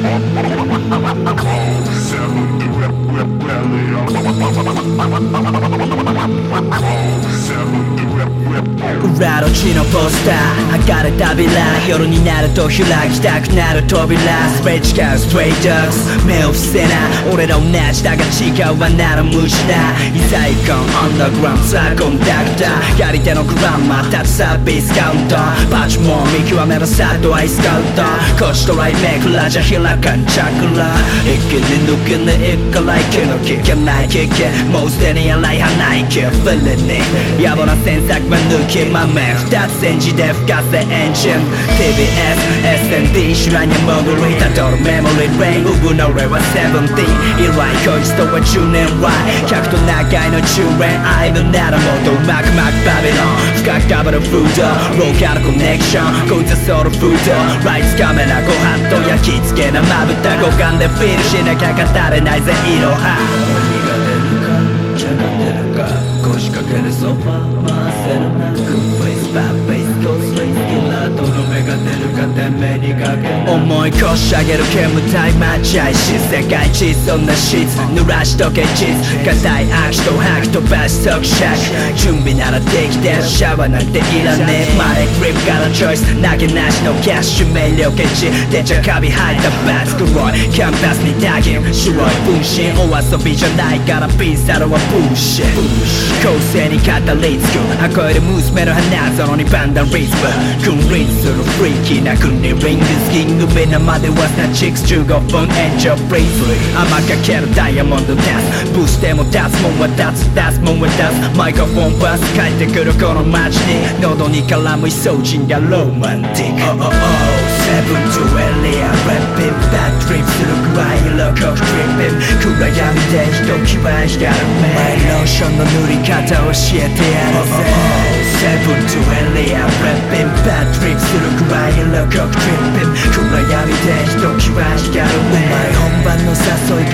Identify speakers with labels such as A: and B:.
A: 裏路地のポスター剥がれたビラ夜になると開きたくなる扉すれ違うストレイトドッグス目を伏せな俺ら同じだが違うはなら無視だ異在感アンダーグラウンドさあコンダクターやり手のグランマー立つサービスカウンターパチモン見極めろサードアイスカウンターコシとライメイクラじゃ開かんチャクラ一気に抜けねえから息の聞けない聞けもうすでに洗い放いけフィルに野暮な詮索は抜き豆二つ煎じで吹かせエンジン TBS SND 修羅に潜りたどるメモリーレインウブの俺は17以来こいつとは10年来100と長いの10連愛のならもっとうまくバビロン深くかぶるフードローカルコネクションこいつはソウルフードライツカメラご飯と焼き付けなまぶた五感でフィールしなきゃ語れないぜいろは何が出るかじゃが出るか腰掛けるソファー回せるなグッフェイスバッフェイスゴーストレイスキラーどの目が出るかてめにかけ思い越し上げる煙たい待合室世界一そんなシーツ濡らしとけ地図硬いアクシと吐き飛ばし即尺準備ならできてるシャワーなんていらねえマネーグリップからチョイス投げなしのキャッシュ明瞭ケチでちゃカビ入ったバツ黒いキャンパスにタギン白い分身お遊びじゃないからピンサロはブーシッ構成に語りつく憧れる娘の花園にパンダリズム君臨するフリーキーな国リングスキング目のまではスナチックス15分エンジョブリーズ甘かけるダイヤモンドダスブースでも出すもんは出すもんは出すマイクロフォンバス帰ってくるこの街に喉に絡む異想人がロマンティックセブンとエリアラッピンバッドトリップするぐらいロコクトリッピン暗闇でひときわ光る目マイローションの塗り方教えてやるぜセブンとエリアラッピンバッドトリップするぐらいロコクトリッピン暗闇でひときわ光る目お前本番の誘い